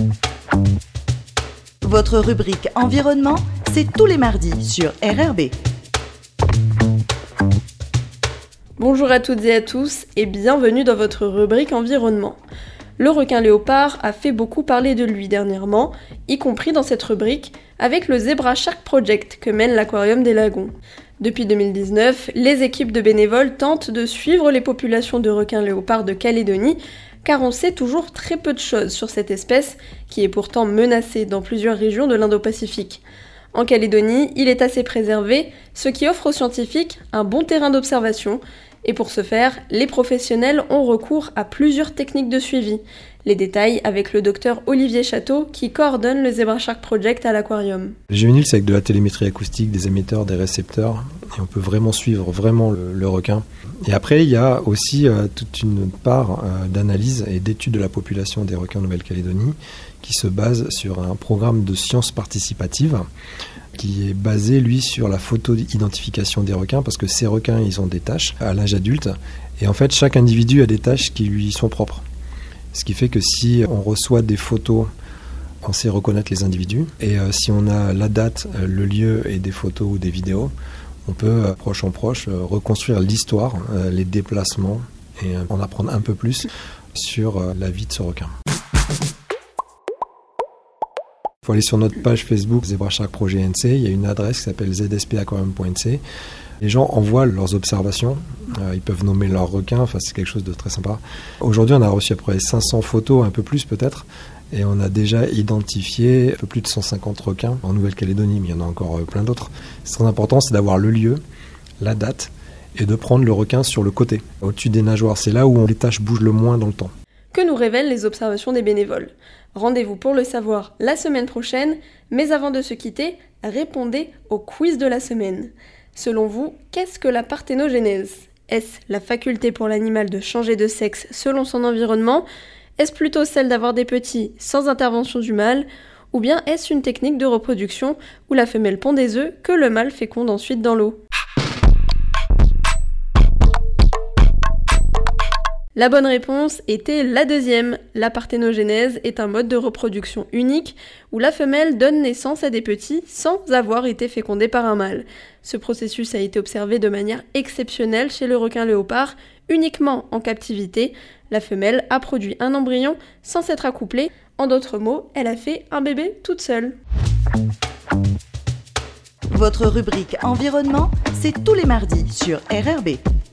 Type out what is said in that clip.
Votre rubrique environnement, c'est tous les mardis sur RRB. Bonjour à toutes et à tous et bienvenue dans votre rubrique environnement. Le requin léopard a fait beaucoup parler de lui dernièrement, y compris dans cette rubrique, avec le Zebra Shark Project que mène l'Aquarium des Lagons. Depuis 2019, les équipes de bénévoles tentent de suivre les populations de requins léopards de Calédonie, car on sait toujours très peu de choses sur cette espèce, qui est pourtant menacée dans plusieurs régions de l'Indo-Pacifique. En Calédonie, il est assez préservé, ce qui offre aux scientifiques un bon terrain d'observation, et pour ce faire, les professionnels ont recours à plusieurs techniques de suivi. Les détails avec le docteur Olivier Château qui coordonne le Zebra Shark Project à l'Aquarium. Les juvéniles, c'est avec de la télémétrie acoustique, des émetteurs, des récepteurs, et on peut vraiment suivre le requin. Et après, il y a aussi toute une part d'analyse et d'étude de la population des requins en Nouvelle-Calédonie qui se base sur un programme de sciences participatives qui est basé, lui, sur la photo-identification des requins, parce que ces requins, ils ont des tâches à l'âge adulte, et en fait, chaque individu a des tâches qui lui sont propres. Ce qui fait que si on reçoit des photos, on sait reconnaître les individus, et si on a la date, le lieu et des photos ou des vidéos, on peut, proche en proche, reconstruire l'histoire, les déplacements, et en apprendre un peu plus sur la vie de ce requin. Il faut aller sur notre page Facebook Zebra Shark Project NC, il y a une adresse qui s'appelle zspaquarium.nc. Les gens envoient leurs observations, ils peuvent nommer leurs requins, c'est quelque chose de très sympa. Aujourd'hui, on a reçu à peu près 500 photos, un peu plus peut-être, et on a déjà identifié un peu plus de 150 requins en Nouvelle-Calédonie, mais il y en a encore plein d'autres. Ce qui est important, c'est d'avoir le lieu, la date, et de prendre le requin sur le côté, au-dessus des nageoires. C'est là où les tâches bougent le moins dans le temps. Que nous révèlent les observations des bénévoles? Rendez-vous pour le savoir la semaine prochaine, mais avant de se quitter, répondez au quiz de la semaine. Selon vous, qu'est-ce que la parthénogenèse? Est-ce la faculté pour l'animal de changer de sexe selon son environnement? Est-ce plutôt celle d'avoir des petits sans intervention du mâle? Ou bien est-ce une technique de reproduction où la femelle pond des œufs que le mâle féconde ensuite dans l'eau? La bonne réponse était la deuxième. La parthénogenèse est un mode de reproduction unique où la femelle donne naissance à des petits sans avoir été fécondée par un mâle. Ce processus a été observé de manière exceptionnelle chez le requin léopard, uniquement en captivité. La femelle a produit un embryon sans s'être accouplée. En d'autres mots, elle a fait un bébé toute seule. Votre rubrique environnement, c'est tous les mardis sur RRB.